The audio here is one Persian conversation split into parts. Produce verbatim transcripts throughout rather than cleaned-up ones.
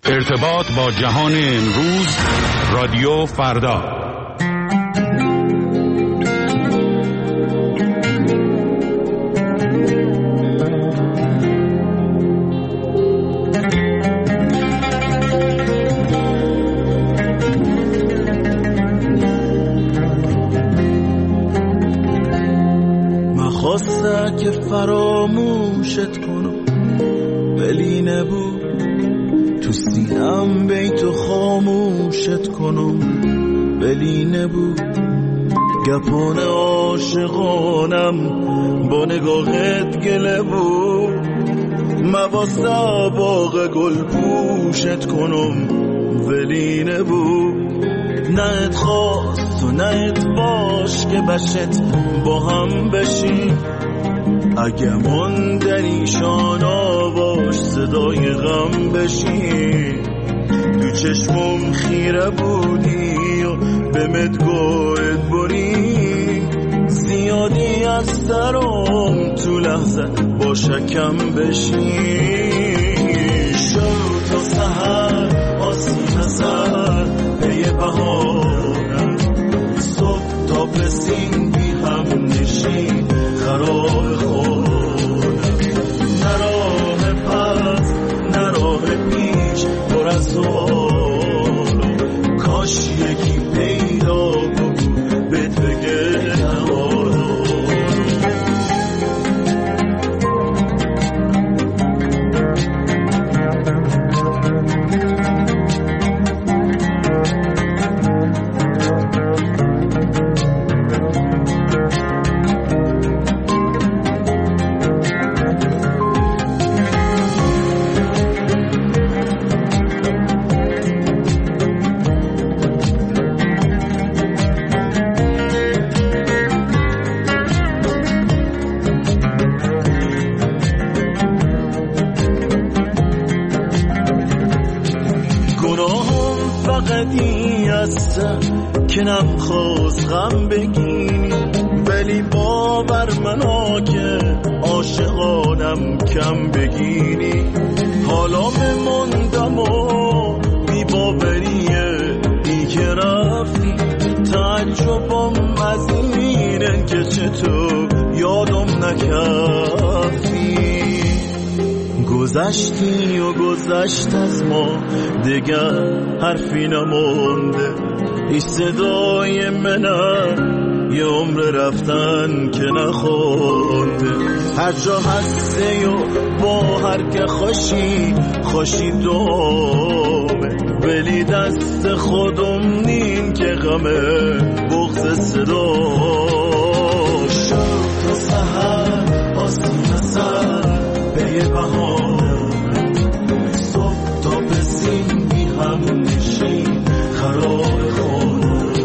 ارتباط با جهان امروز، رادیو فردا. من خواسته که فراموشت کنم ولی نبود، تو سینم بیتو خاموشت کنم ولی نبود. گپان عاشقانم با نگاهت گله بود، مواسه باغ گل پوشت کنم ولی نبود. نه ات خواست و نه ات باش که بشت با هم بشیم، اگه من در ایشان آواش صدای غم بشی. تو چشمم خیره بودی و به مدگوت بری، زیادی از سرم تو لحظه با شکم بشی. شو تا سحر آسین سر پی بهارم، صبح تا پسین بی هم نشین خراب خودم. نراه پس نراه پیش پر از سوال، کاش یکی پیدا بود بهت بگه که نمیخواست غم بگیری، ولی باور منو که عاشقانم کم بگیری. حالا بموندم و بی باوریه ای که رفتی، تعجبم از اینه که چطور یادم نکردی. گذشتی و گذشت از ما دیگر حرفی نمونده، ای صدای منه یه عمر رفتن که نخونده. هر جا هسته و با هر که خوشی خوشی دومه، ولی دست خودم نین که غمه بغض صدا. شو تا سحر آسین سر به بهارم، صبح تا بسیم بی هم نشین خراب خودم.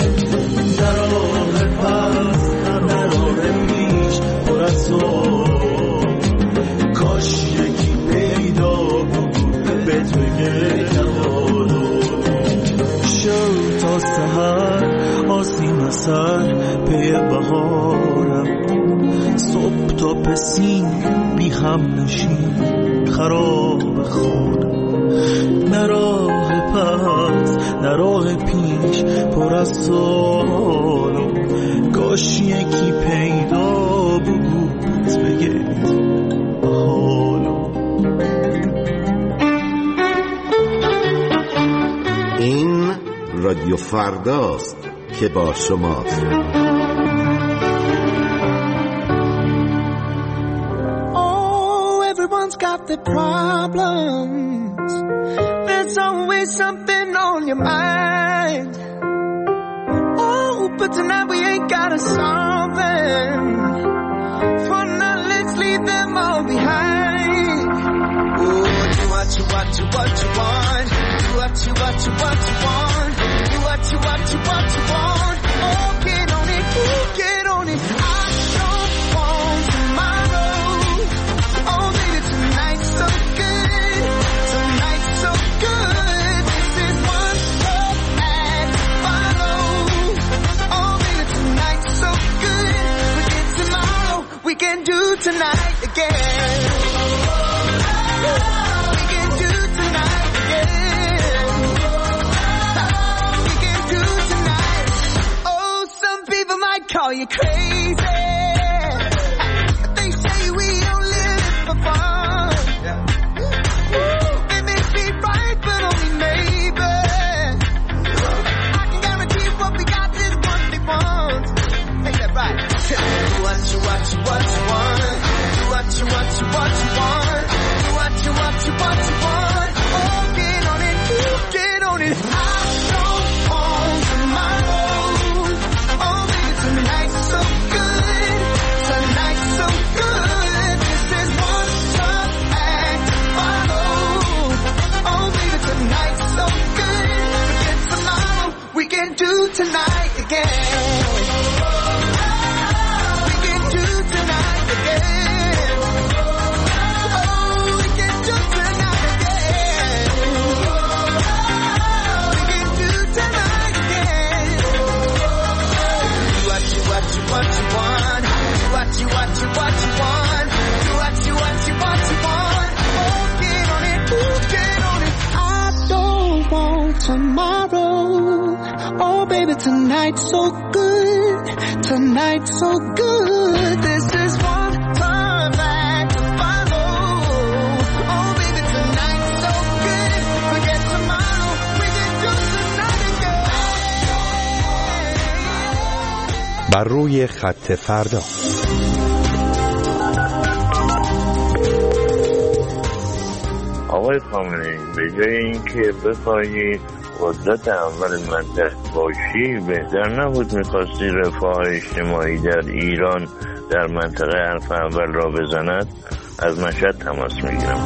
نراه پس نراه پیش پر از سوال، کاش یکی پیدا بود بهت بگه نوالو. شو تا سحر آسین سر پی بهارم، صبح تا پسین بی هم نشین خراب خودم. نراه پس نراه پیش پر از سوالو، کاش یکی پیدا بود بگه حالو. این رادیو فرداست که با شماست. Everyone's got their problems, there's always something on your mind. Oh, but tonight we ain't gotta solve them. For now, let's leave them all behind. Oh, do what you want, do what you want. Do what you want, do what you want. Do what you want, do what you want. Oh, get on it, oh, get on it. I don't want tomorrow. Oh, baby, tonight's so good. Tonight's so good. This is one step and follow. Oh, baby, tonight's so good. Forget tomorrow. We can do tonight again. We can do tonight again. tonight again. We can do tonight again. Oh, we can do tonight again. We can do tonight again. Do what you, what you, what you want. Do what you, what you, what you want. Do what you, what you, what you want. Oh, get on it, ooh, get on it. I don't want tomorrow. Oh, baby, tonight's so good. Tonight's so good. This is one time back to follow. Oh, baby, tonight's so good. Forget tomorrow. We can do tonight again. بر روی خط فردا. آقای خامنه‌ای، به جای اینکه بخواهی قدرت اول منطقه باشی، بهتر نبود میخواستی رفاه اجتماعی در ایران در منطقه حرف اول را بزند؟ از مشهد تماس میگیرم.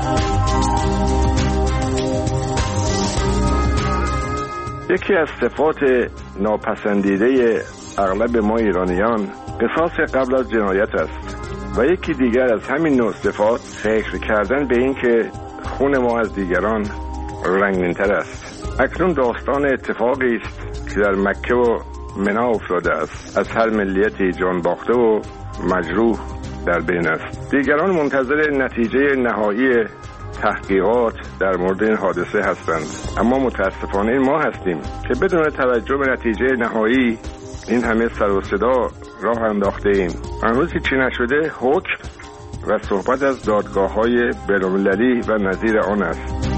یکی از صفات ناپسندیده اغلب ما ایرانیان قصاص قبل از جنایت است و یکی دیگر از همین نوع صفات فکر کردن به این که خون ما از دیگران رنگین‌تر است. اکنون داستان اتفاقی است که در مکه و منا افتاده است. از هر ملیتی جان باخته و مجروح در بین است. دیگران منتظر نتیجه نهایی تحقیقات در مورد این حادثه هستند، اما متاسفانه ما هستیم که بدون توجه به نتیجه نهایی این همه سر و صدا راه انداخته ایم. هنوز هیچی نشده حکم و صحبت از دادگاه‌های بین‌المللی و نظیر آن است.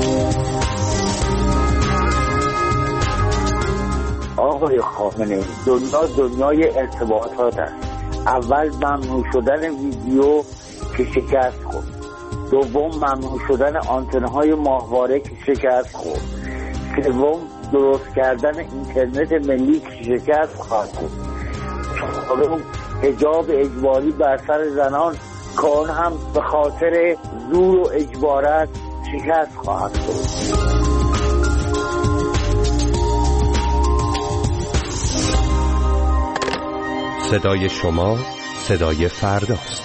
آقای خامنه‌ای، دنیا دنیای ارتباطات است. اول ممنوع شدن ویدیو که شکست خورد، دوم ممنوع شدن آنتن‌های ماهواره که شکست خورد، سوم درست کردن اینترنت ملی که شکست خواهد خورد، چهارم حجاب اجباری بر سر زنان که آن هم به خاطر زور و اجبارات شکست خواهد خورد. صدای شما صدای فرداست.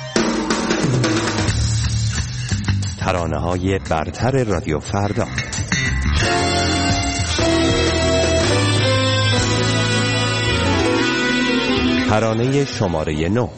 ترانه‌های برتر رادیو فردا. ترانه شماره نو.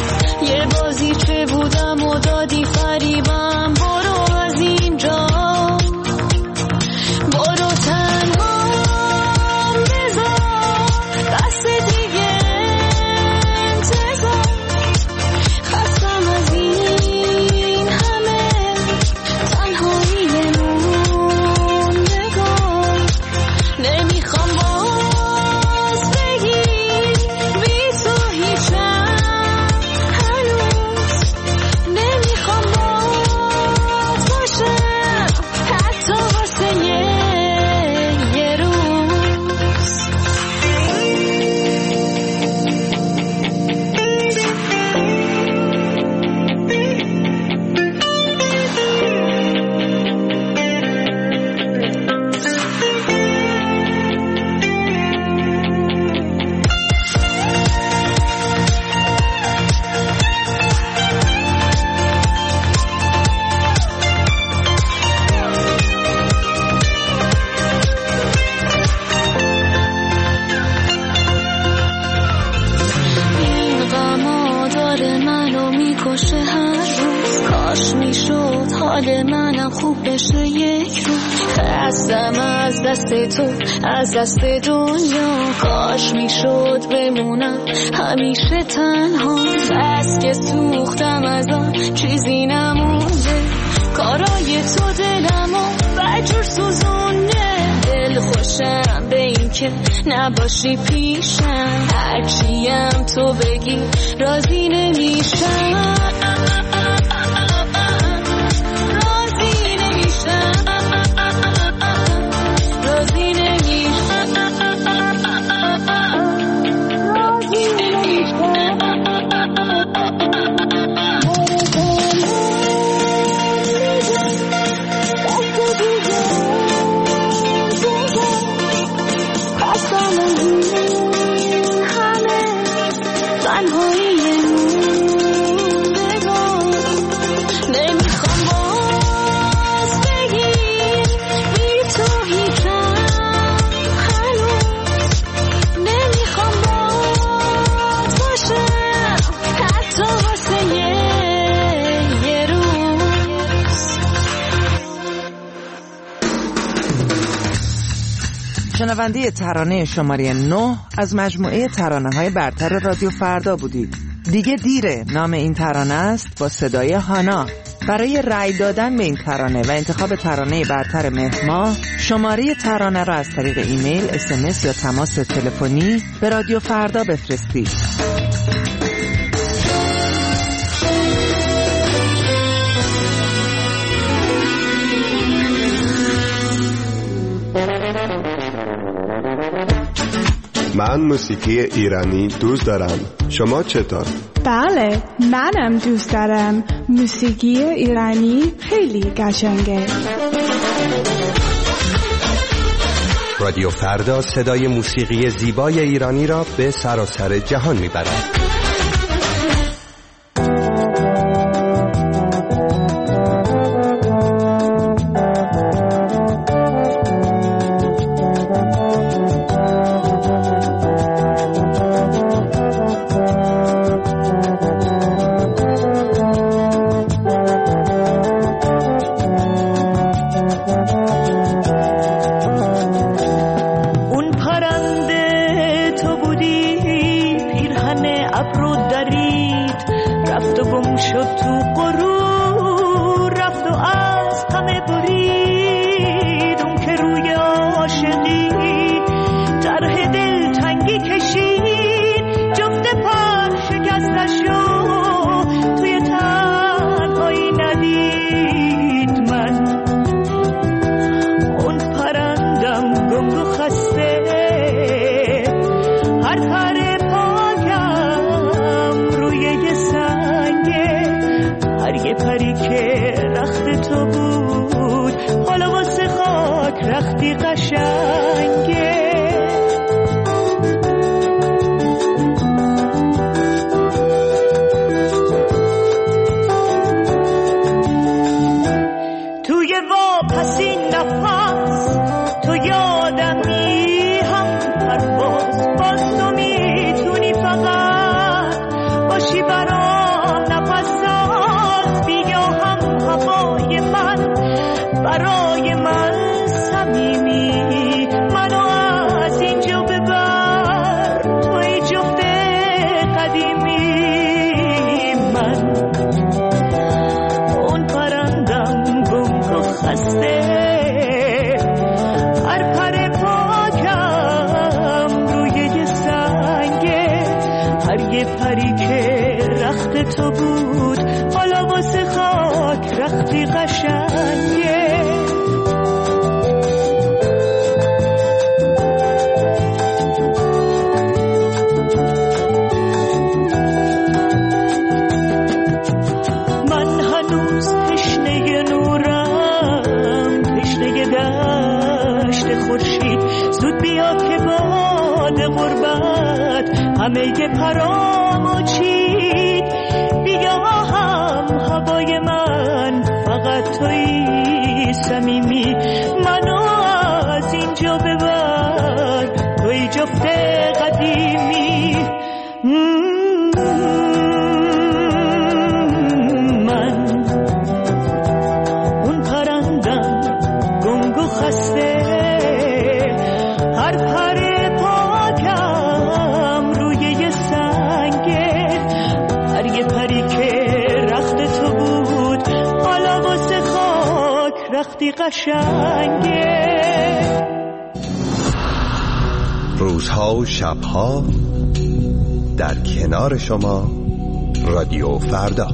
یه بازی چه بودم و دادی فریبم، برو از اینجا. باشه هر روز، کاش میشد حال منم خوب بشه یک روز. خستم از دست تو، از دست دنیا، کاش میشد بمونم همیشه تنها. بس که سوختم از آن چیزی نمونده، کارای تو دلمو بجور سوزونه. دل خوشم به این که نباشی پیشم، هرچیم تو بگی راضی نمیشم، راضی نمیشم، راضی نمیشم، راضی نمیشم. شنونده ترانه شماره نه از مجموعه ترانه‌های برتر رادیو فردا بودید. دیگه دیره نام این ترانه است با صدای هانا. برای رأی دادن به این ترانه و انتخاب ترانه برتر مهر ماه، شماره ترانه را از طریق ایمیل، اس ام اس یا تماس تلفنی به رادیو فردا بفرستید. من موسیقی ایرانی دوست دارم. شما چطور؟ بله، منم دوست دارم. موسیقی ایرانی خیلی قشنگه. رادیو فردا صدای موسیقی زیبای ایرانی را به سراسر جهان میبرد. همه پرامو چید، بیا هم هوای من فقط تویی. وقتی قشنگه. روزها و شبها در کنار شما رادیو فردا.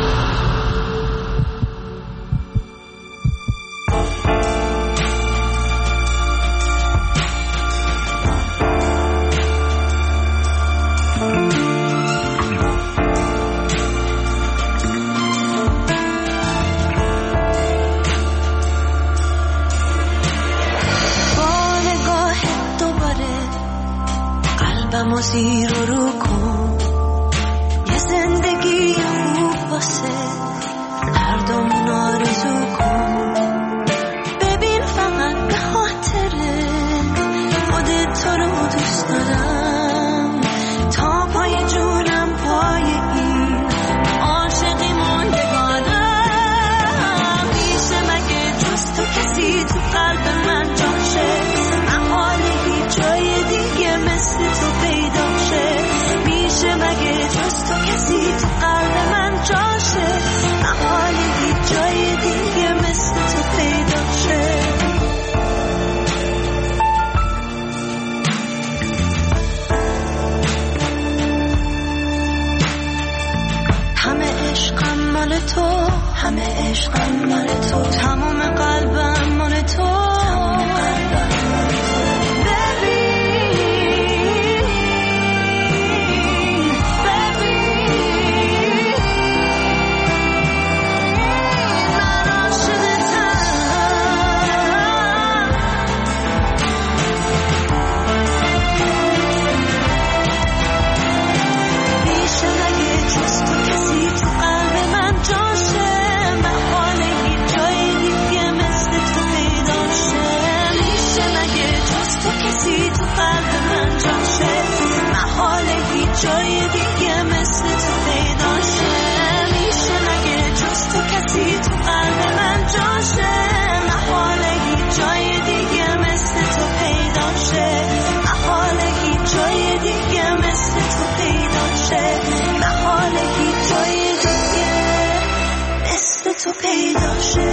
قلبمو زیر و رو کن، یه زندگی خوب واسه هر دومون آرزو کن. ببین فقط به خاطره خودت تو رو دوست دارم، تا پای جونم پای این عاشقی موندگارم. میشه مگه جز تو کسی تو قلب من جاشه؟ محاله هیچ جای دیگه مثل تو پیدا شه. میشه مگه جز تو کسی تو قلب من جاشه؟ محاله هیچ جای دیگه مثل تو پیدا شه. همه عشقم مال تو، همه عشقم مال تو، تمام قلبم مال تو. جای دیگه مثل تو پیدا شه. میشه مگه جز تو کسی تو قلب من جاشه؟ محاله هیچ جای دیگه مثل تو پیدا شه. محاله هیچ جای دیگه مثل تو پیدا شه. محاله هیچ جای دیگه مثل تو پیدا شه.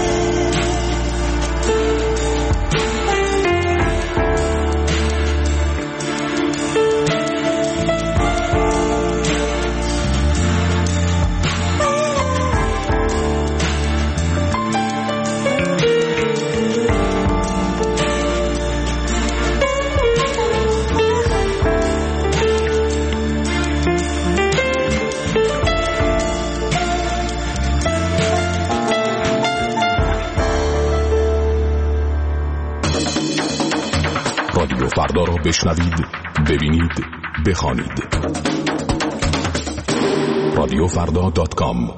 رادیو فردا را بشنوید، ببینید، بخوانید. رادیو فردا دات کام.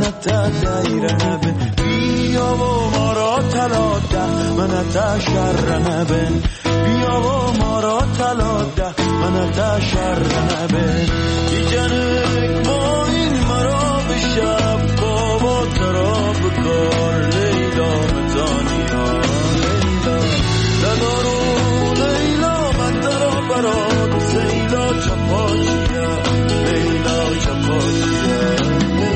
تا دایر نبن بیا و ما را طلا ده من تا شر نبن بیا و ما را طلا ده من تا شر نبن جنگ با این مرا به شب بابا ترا بکار لیلا مزانیا لیلا لدارو لیلا من ترا برات سیلا چپاشیا لیلا چپاشیا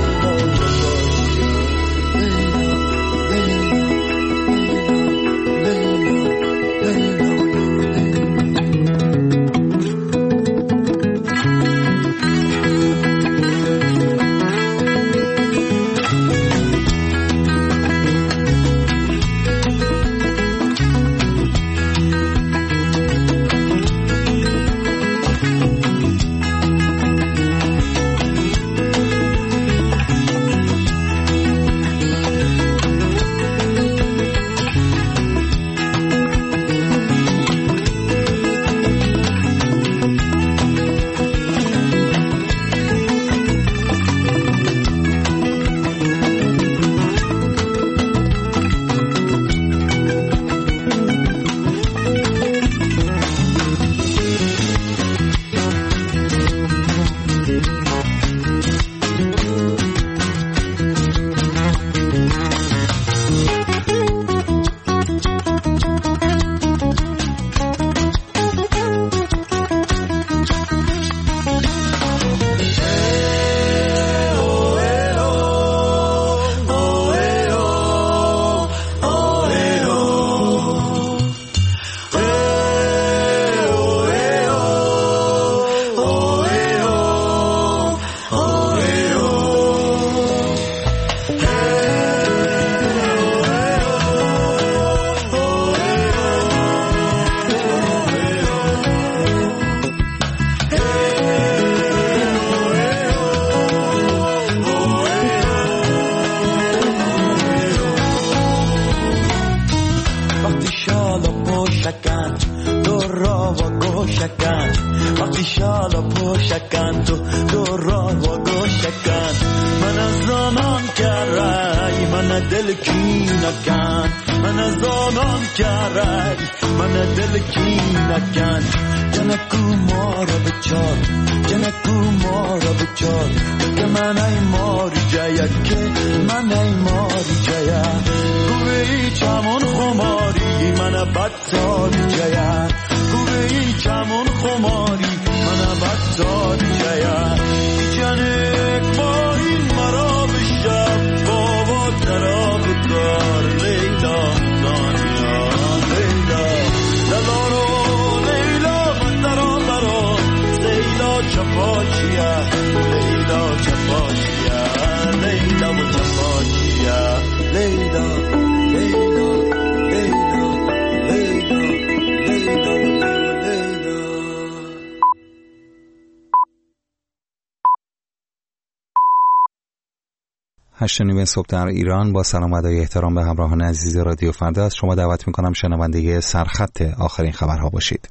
هشت و نیم صبح در ایران. با سلام و ادای احترام به همراهان عزیز رادیو فردا از شما دعوت میکنم شنونده سرخط آخرین خبرها باشید.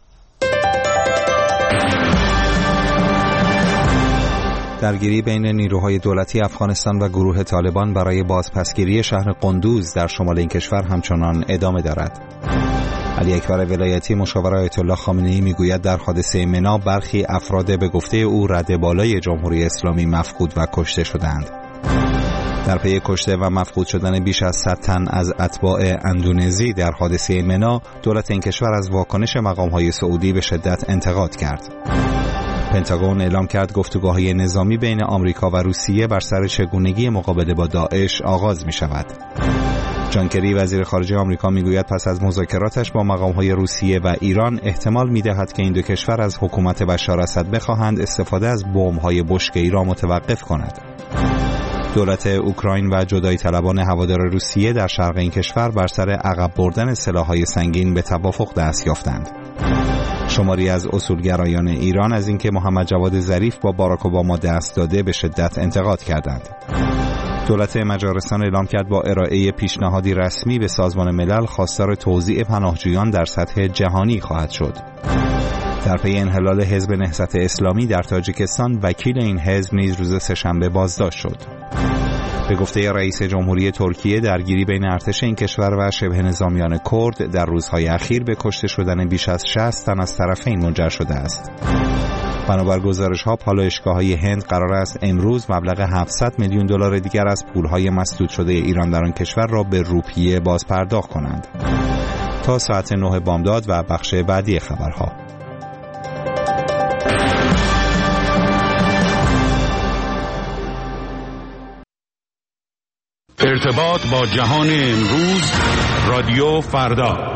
درگیری بین نیروهای دولتی افغانستان و گروه طالبان برای بازپسگیری شهر قندوز در شمال این کشور همچنان ادامه دارد. علی اکبر ولایتی مشاور آیت الله خامنه‌ای میگوید در حادثه منا برخی افراد به گفته او رده بالای جمهوری اسلامی مفقود و کشته شدند. در پی کشته و مفقود شدن بیش از صد تن از اتباع اندونزی در حادثه منا، دولت این کشور از واکنش مقام‌های سعودی به شدت انتقاد کرد. پنتاگون اعلام کرد گفتگوهای نظامی بین آمریکا و روسیه بر سر چگونگی مقابله با داعش آغاز می شود. جان کری وزیر خارجه آمریکا میگوید پس از مذاکراتش با مقام‌های روسیه و ایران احتمال می‌دهد که این دو کشور از حکومت بشار اسد بخواهند استفاده از بمب‌های بشکه‌ای را متوقف کند. دولت اوکراین و جدایی طلبان هوادار روسیه در شرق این کشور بر سر عقب بردن سلاح‌های سنگین به توافق دست یافتند. شماری از اصولگرایان ایران از اینکه محمد جواد ظریف با باراک اوباما دست داده به شدت انتقاد کردند. دولت مجارستان اعلام کرد با ارائه پیشنهادی رسمی به سازمان ملل خواستار توزیع پناهجویان در سطح جهانی خواهد شد. در پی انحلال حزب نهضت اسلامی در تاجیکستان، وکیل این حزب نیز روز سه‌شنبه بازداشت شد. به گفته رئیس جمهوری ترکیه درگیری بین ارتش این کشور و شبه نظامیان کرد در روزهای اخیر به کشته شدن بیش از شصت تن از طرفین منجر شده است. بنابر گزارش‌ها پالایشگاه‌های هند قرار است امروز مبلغ هفتصد میلیون دلار دیگر از پول‌های مسدود شده ایران در آن کشور را به روپیه باز پرداخت کنند. تا ساعت نه بامداد و بخش بعدی خبرها. ارتباط با جهان امروز، رادیو فردا.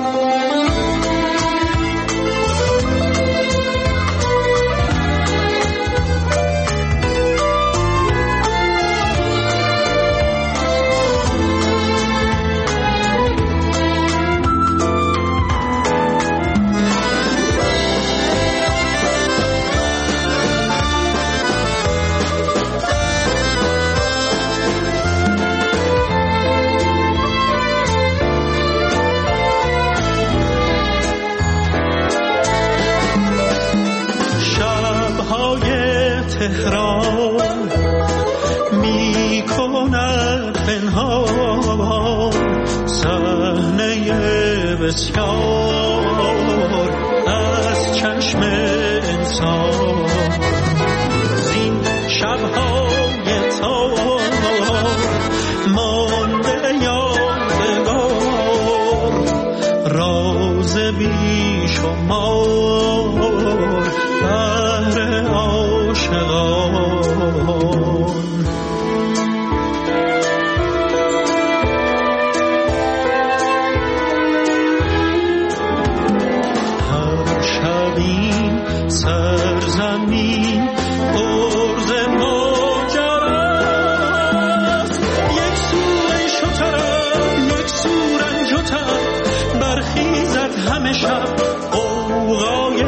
تهران می کند پنهان صحنه بسیار از چشم انسان. زین شبهای تار مانده یادگار راز بی شمار بهر عاشقان. هر شبین سرزمین عرض ماجراست، یک سوی شترم یک سو رنجتم برخیزد همه شب غوغای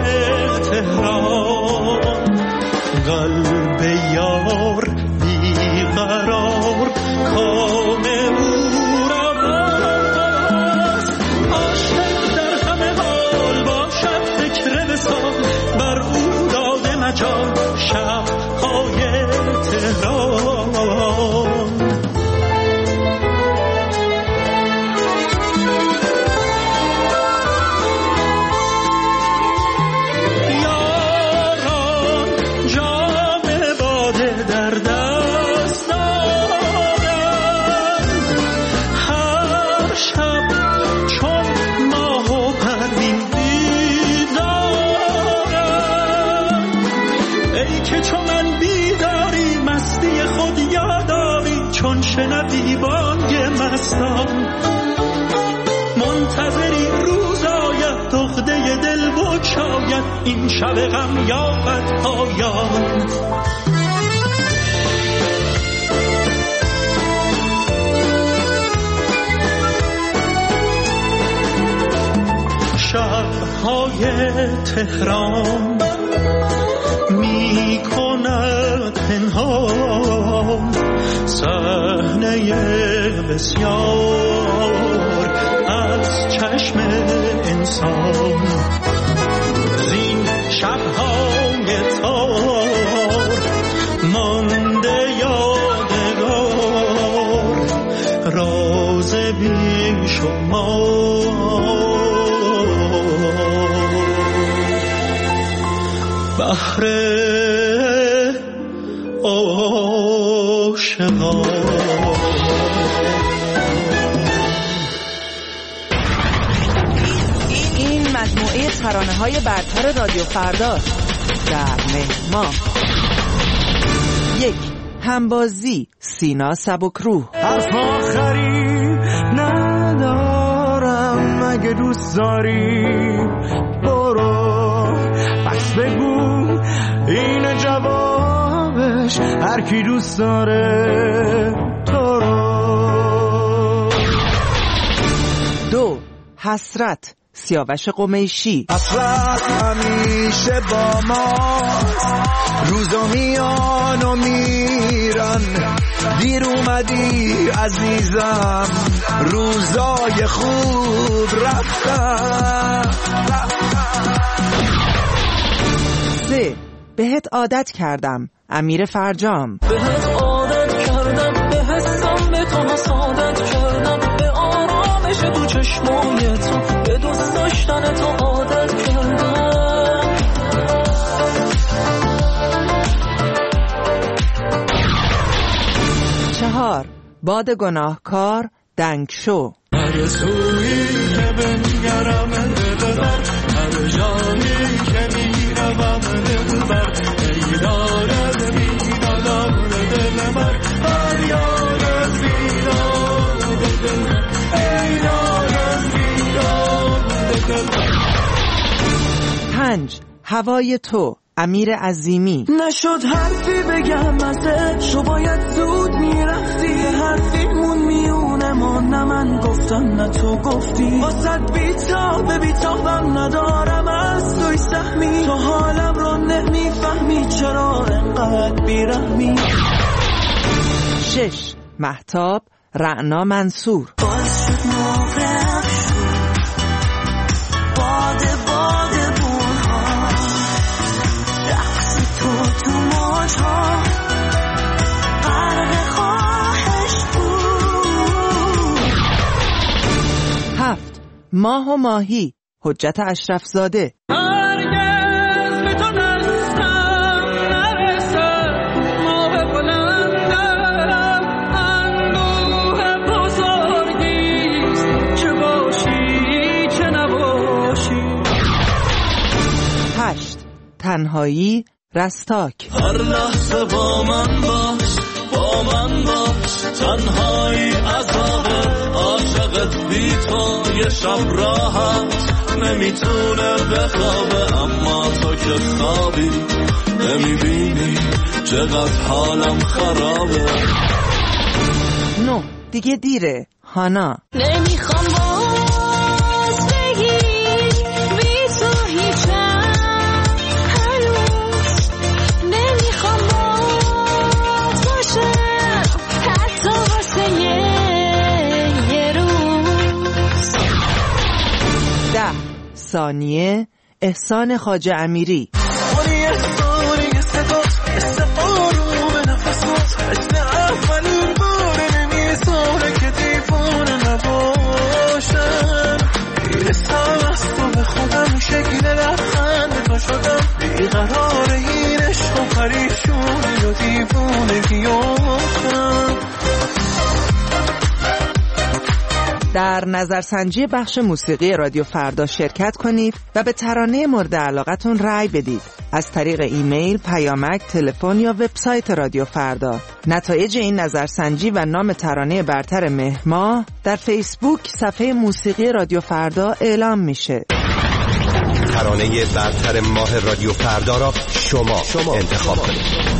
تهران. قلب یار بیقرار کام او را باست، عاشق در همه حال باشد فکر وصال بر او داده مجال شب‌های تهران. چون شنوی بانگ مستان منتظری روز آید دغده دل بگشاید این شب غم یابد پایان. شب‌های تهران می کند پنهان صحنه بسیار از چشم انسان. زین شب‌های تار مانده یادگار راز بی شمار بهر این مجموعه ترانه‌های برتر رادیو فرداست. در مهما یک همبازی سینا سبکروح. حرف آخری ندارم اگه دوست داری برو بس بگو این جوابش هر کی دوست داره تو رو. دو حسرت سیاوش قمیشی. حسرت همیشه با ما روزا میان و میرن دیر اومدی عزیزم روزای خوب رفتن. سه بهت عادت کردم امیر فرجام. بهت عادت کردم بهت داشتن تو عادت کردم. چهار، باد گناهکار دنگ شو. هر سویی که بنگرم دلبر، هر جایی که میروم دلبر، ای دارد بیدادم دلبر، هر یارد بیداد دلبر، ای دارد بیداد دلبر. پنج، هوای تو امیر عظیمی. نشد حرفی بگم ازش، تو باید زود میرفتی، حرفیمون میونه ما، نه من گفتم نه تو گفتی، واسد بیتاب بیتابم ندارم از توی سهمی، تو حالم رو نمیفهمی چرا انقدر بیرحمی. شش، مهتاب رعنا منصور. باز شد موقع باده باده بونها، رقص تو تو موجها، غرق خواهش بود. هفت، ماه و ماهی حجت اشرف زاده. هرگز به تو دستم نرسه، ماه بلندم اندوه بزرگیست، چه باشی چه نباشی. هشت، تنهایی رستاک. هر لحظه با من باش، با من باش، تنهایی عذابه، عاشقت بی تو یه شب راحت نمیتونه بخوابه، اما تو که خوابی نمیبینی چقدر حالم خرابه. نه، دیگه دیره هانا. نمیخوام باز بگی بی تو هیچم هنوز، نمیخوام باز باشم حتی واسه یه روز. ده، ثانیه احسان خواجه امیری. ولی احسانی صداست مثل آروم نفسات، مثل اولین بار نمیذاره که دیوانه نباشم، میرسم از تو به خودم، شکل لبخند تو شدم، بیقرار این عشق و پریشونی و دیوانگی آخرم. در نظرسنجی بخش موسیقی رادیو فردا شرکت کنید و به ترانه مورد علاقتون رأی بدید از طریق ایمیل، پیامک، تلفن یا وبسایت رادیو فردا. نتایج این نظرسنجی و نام ترانه برتر مهر در فیسبوک صفحه موسیقی رادیو فردا اعلام میشه. ترانه برتر ماه رادیو فردا را شما, شما انتخاب کنید.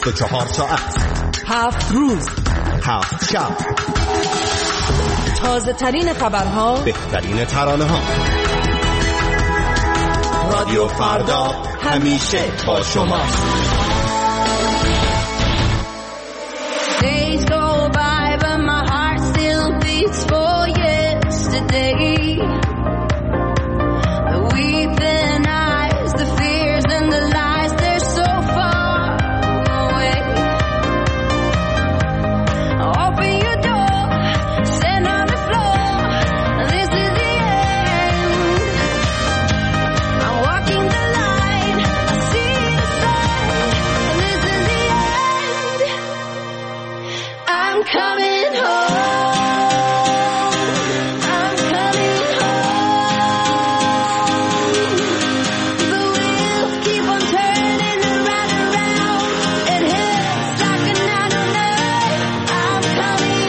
بیست و چهار ساعت، هفت روز، هفت شب، تازه ترین خبرها، بهترین ترانه ها. رادیو فردا همیشه با شما. Days go by but my heart still beats for yesterday. The weeping eyes, the fears and the lies, they're so far away. Open your door, stand on the floor, this is the end. I'm walking the line, I see the sign, this is the end. I'm coming home, I'm coming home. The wheels keep on turning around and around. It hits like a nine oh nine. I'm coming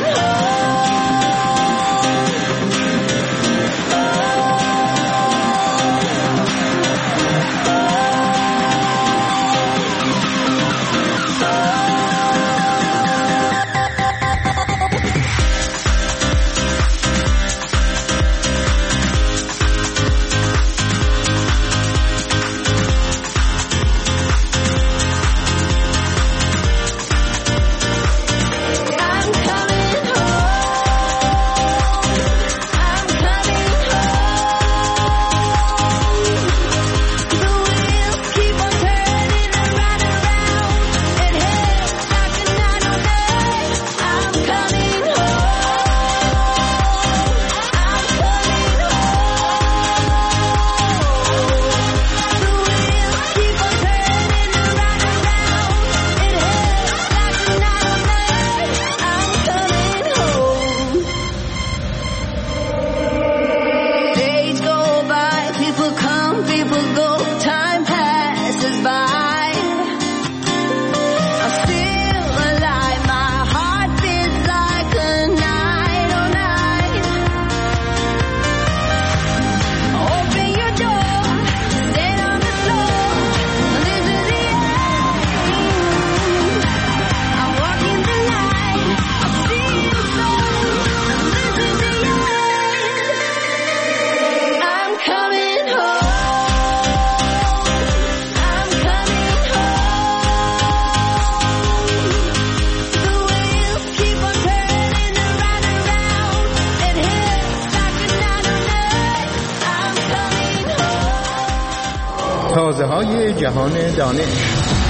تازه های جهان دانش.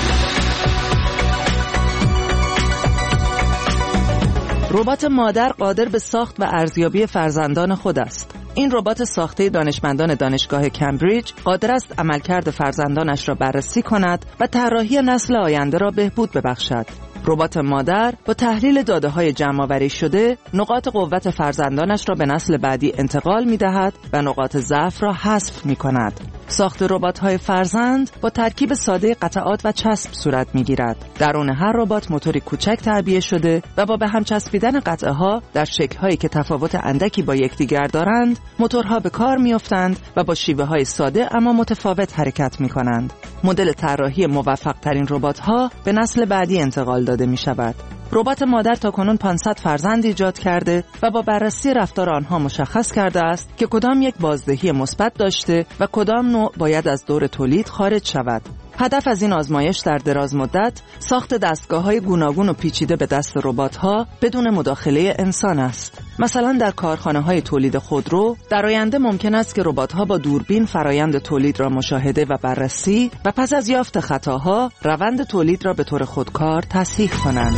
ربات مادر قادر به ساخت و ارزیابی فرزندان خود است. این ربات ساخته دانشمندان دانشگاه کمبریج قادر است عملکرد فرزندانش را بررسی کند و طراحی نسل آینده را بهبود ببخشد. ربات مادر با تحلیل داده‌های جمع‌آوری شده نقاط قوت فرزندانش را به نسل بعدی انتقال می‌دهد و نقاط ضعف را حذف می‌کند. ساخت ربات‌های فرزند با ترکیب ساده قطعات و چسب صورت می‌گیرد. درون هر ربات موتوری کوچک تعبیه شده و با به هم چسبیدن قطعه‌ها در شکل‌هایی که تفاوت اندکی با یکدیگر دارند، موتورها به کار می‌افتند و با شیوه‌های ساده اما متفاوت حرکت می‌کنند. مدل طراحی موفق‌ترین ربات‌ها به نسل بعدی انتقال داده می‌شود. ربات مادر تاکنون پانصد فرزند ایجاد کرده و با بررسی رفتار آنها مشخص کرده است که کدام یک بازدهی مثبت داشته و کدام نوع باید از دور تولید خارج شود. هدف از این آزمایش در دراز مدت ساخت دستگاه‌های گوناگون و پیچیده به دست ربات‌ها بدون مداخله انسان است. مثلا در کارخانه‌های تولید خودرو در آینده ممکن است که ربات‌ها با دوربین فرایند تولید را مشاهده و بررسی و پس از یافت خطاها روند تولید را به طور خودکار تصحیح کنند.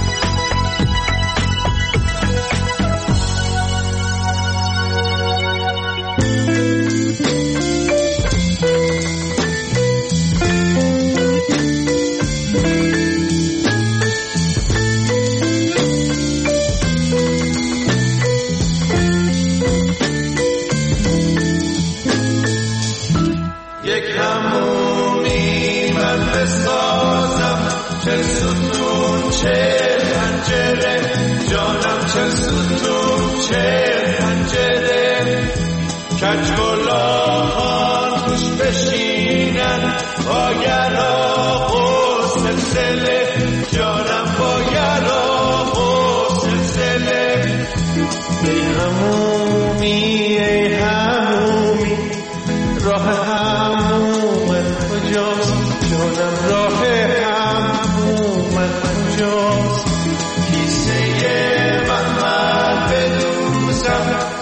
چه ستون چه پنجره جانم چه ستون چه پنجره کجولاهان توش بشینن آگرها و سلسله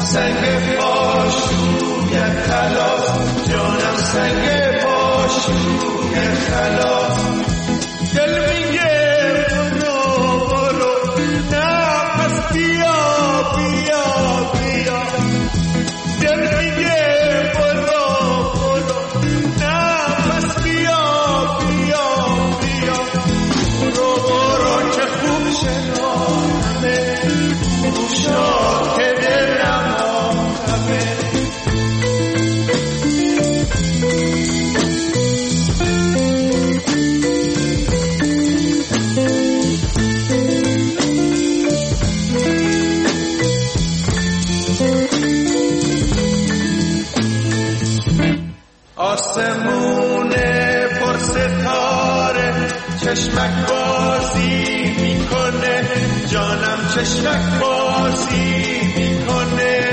سنگ پاشوی خلاص جانم سنگ پاشوی خلاص دل میگه برو برو نه پس بیا بیا بیا دل میگه برو برو نه پس بیا بیا بیا برو برو که خوب شنانمه خوب شد که دلم آمه آسمون پر ستاره چشمک بازی میکنه جانم چشمک بازی میکنه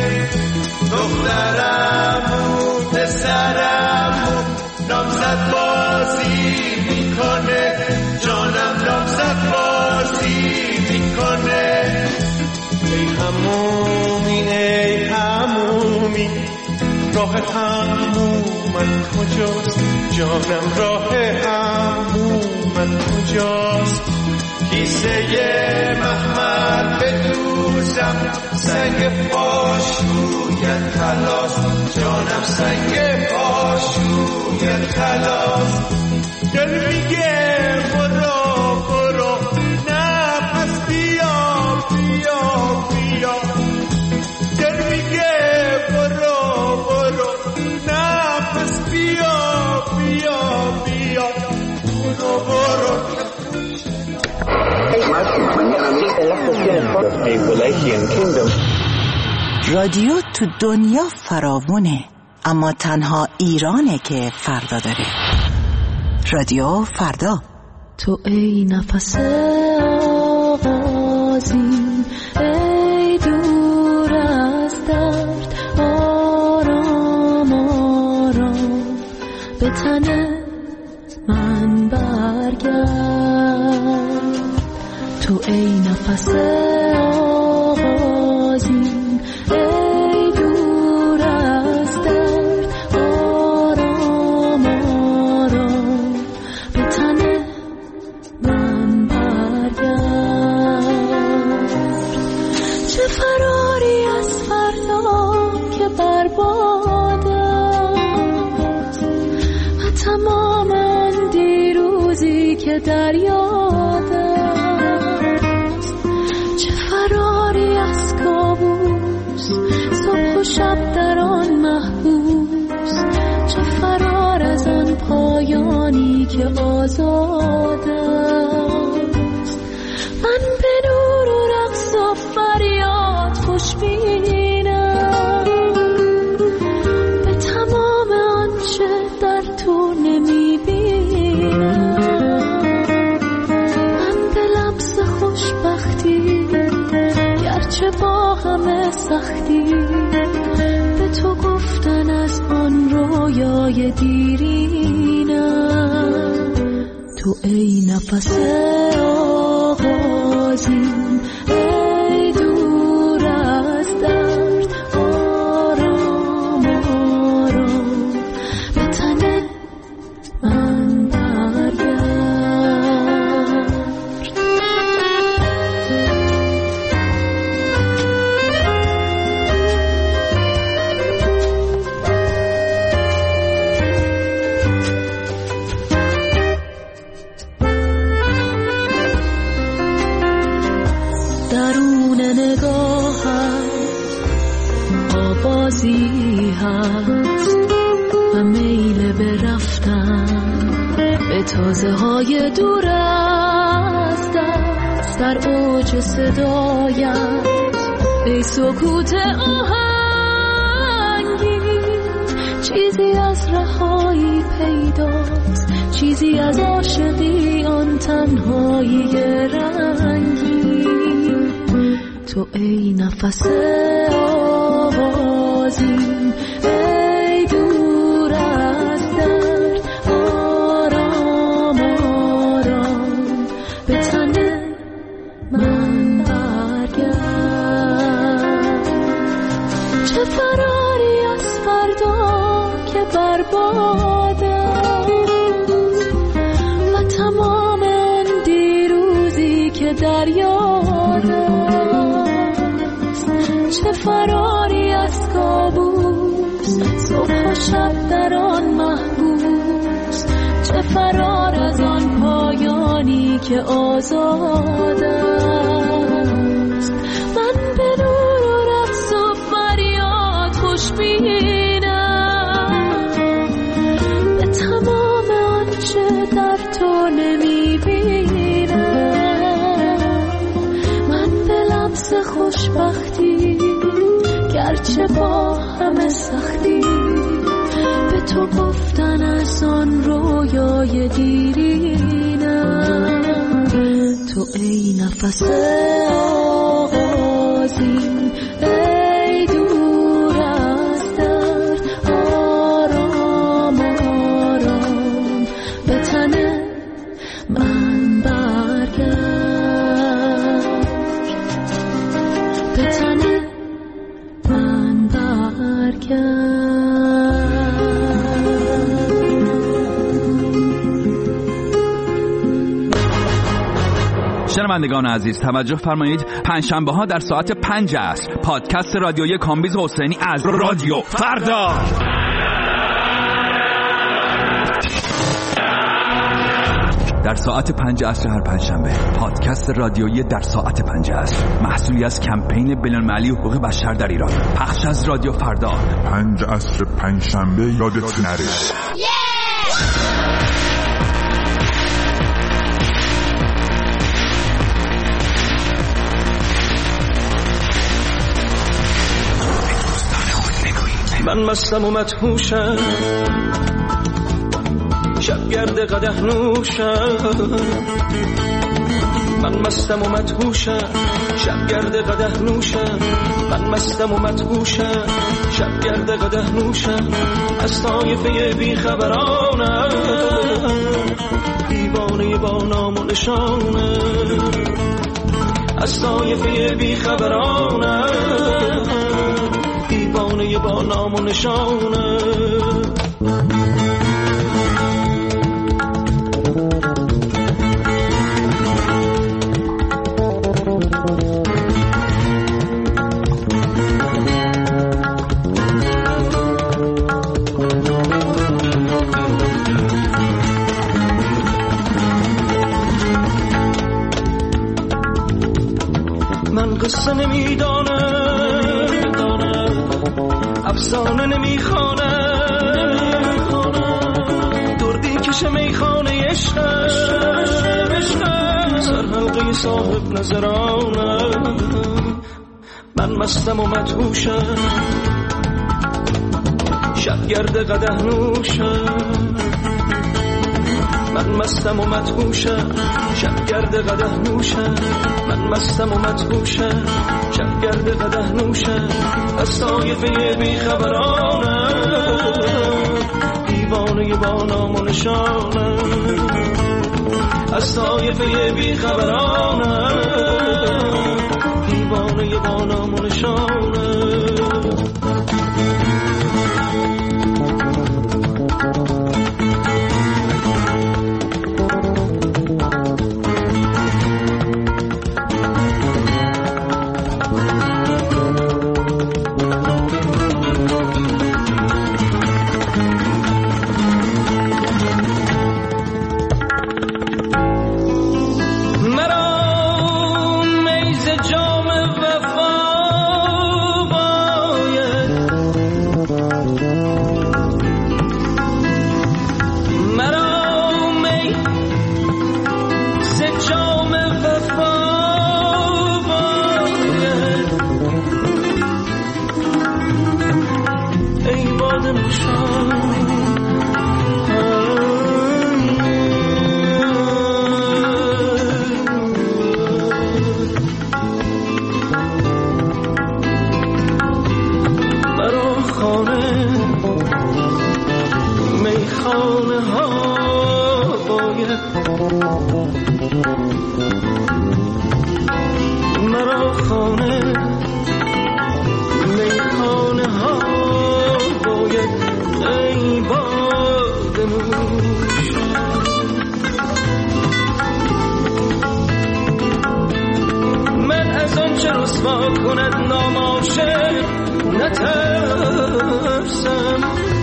دخترمو پسرمو نامزد بازی میکنه جانم نامزد بازی میکنه ای همومی ای همومی راه همومت کجاست جانم راه همومت کجاست کیسه محمد بدوزم سنگ پاشویت خلاص جانم سنگ پاشویت خلاص دل میگه برو برو نه پس بیا بیا بیا دل میگه برو برو نه پس بیا بیا بیا برو برو رادیو تو دنیا فراوونه اما تنها ایرانه که فردا داره. رادیو فردا. تو ای نفس آغازین ای دور از درد آرام آرام به تن من برگرد تو ای نفس آغازین ای دور از درد آرام آرام به تن من برگرد چه فراری از فردا که برباد است و تمام آن دیروزی که در یاد است چه فراری از کابوس صبح و شب در آن محبوس چه فرار از آن پایانی که آزاد است من به نور و رقص و فریاد خوشبینم به تمام آنچه در تو نمیبینم من به لمس خوشبختی گرچه با همه سختی به تو گفتن از آن رویای دیرینم تو ای نفس آغازین ای دور از درد آرام آرام به تن من برگرد درون نگاهت آوازی هست و میل به رفتن به تازه های دور از دست در اوج صدایت ای سکوت آهنگی چیزی از رهایی پیداست چیزی از عاشقی آن تنهایی رنگی تو ای نفس آوازین ای دور از درد آرام آرام به تن من برگرد برباد است و تمام آن دیروزی که در یاد است. چه فراری از کابوس، صبح و شب در آن محبوس، چه فرار از آن پایانی که آزاد است. من به نور و رقص و فریاد خوشبینم، به تمام آنچه در تو نمیبینم. من به لمس خوشبختی گرچه با همه سختی، به تو گفتن از آن رویای دیرینم. تو ای نفس آغازین، ای دور از درد، آرام آرام به تن من برگرد، به تن من برگرد. شنوندگان عزیز توجه فرمایید، پنجشنبه ها در ساعت پنج عصر پادکست رادیویی کامبیز حسینی از رادیو فردا. در ساعت پنج عصر هر پنجشنبه پادکست رادیویی در ساعت پنج عصر، محصولی از کمپین بین‌المللی حقوق بشر در ایران، پخش از رادیو فردا. پنج عصر پنجشنبه یادت نره. من مستم و مدهوشم، شبگرد قدح نوشم. من مستم و مدهوشم، شبگرد قدح نوشم. من مستم و مدهوشم، شبگرد قدح نوشم. از طایفه بیخبرانم، دیوانه با نام و نشانم. از طایفه بیخبرانم، دیوانه با نام و نشانه. من قصه نمیدانم، افسانه نمیخوانم، دردی کشه میخانه عشقم، سرحلقه صاحب نظرانم. من مستم و مدهوشم، شبگرد قدح نوشم. من مستم و مدهوشم، شبگرد قدح نوشم. من مستم و مدهوشم، شبگرد قدح نوشم. از طایفه بیخبرانم، دیوانه با نام و نشانم. از طایفه بیخبرانم، دیوانه با نام و نشانم. مرا خانه میخانه ها باید ای آنچه رسوا کند ناماشق نترسم.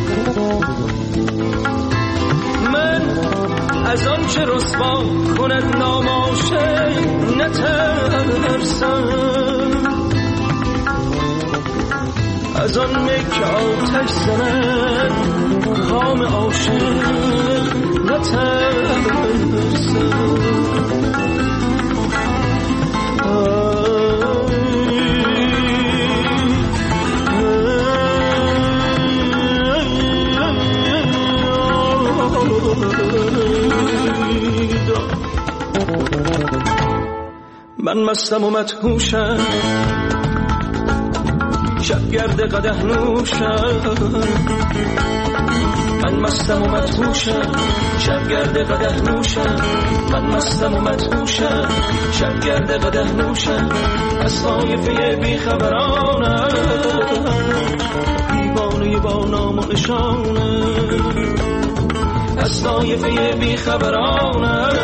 من از آنچه رسوا کند ناماشق نترسم. از آن می که آتش زند خام عاشق نترسم. من مستم و مدهوشم، شبگرد قدح نوشم. من مستم و مدهوشم، شبگرد قدح نوشم. من مستم و مدهوشم، شبگرد قدح نوشم. از طایفه بیخبرانم، دیوانه با نام و نشانم. از طایفه بیخبرانم،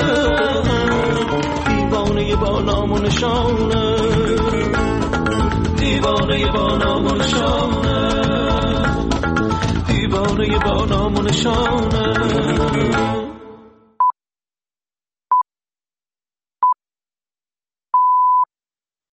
دیوانه با نام و نشانم. دیوانه با نام و نشانم. دیوانه با نام و نشانم.